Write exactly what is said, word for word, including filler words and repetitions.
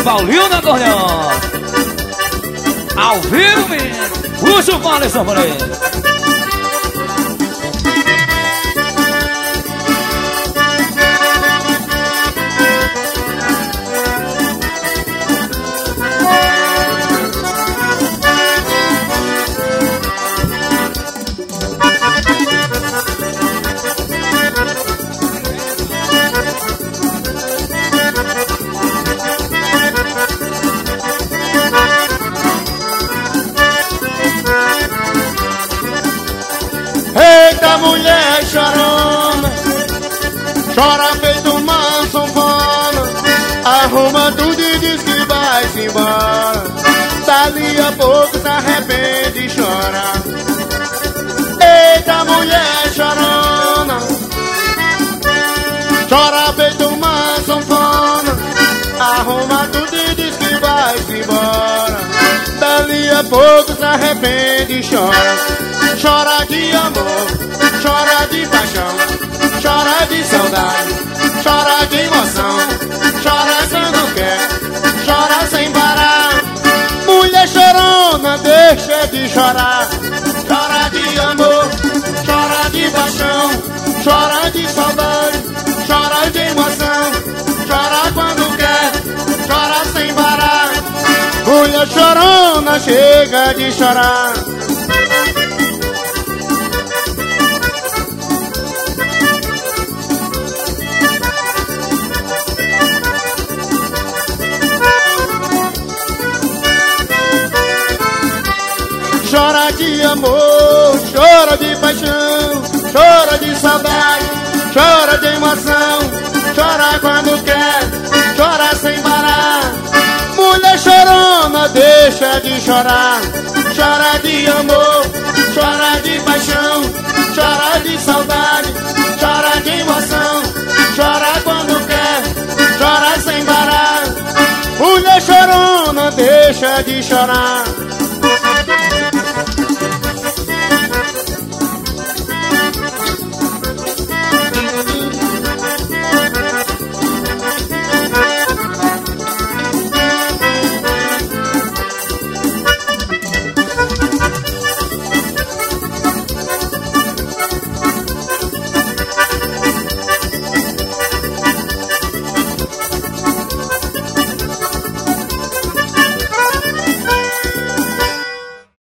Paulinho na acordeão. Ao vivo, menino. Puxa o vale, sanfoneiro. Eita mulher chorona, chora feito uma sanfona, arruma tudo e diz que vai-se embora. Dali a pouco se arrepende e chora. Eita mulher chorona, chora feito uma sanfona, arruma tudo e diz que vai-se embora. Dali a pouco se arrepende e chora. Chora de amor, chora de paixão, chora de saudade, chora de emoção, chora quando quer, chora sem parar. Mulher chorona, deixa de chorar. Chora de amor, chora de paixão, chora de saudade, chora de emoção, chora quando quer, chora sem parar. Mulher chorona, chega de chorar. Chora de amor, chora de paixão, chora de saudade, chora de emoção, chora quando quer, chora sem parar. Mulher chorona, deixa de chorar. Chora de amor, chora de paixão, chora de saudade, chora de emoção, chora quando quer, chora sem parar. Mulher chorona, deixa de chorar.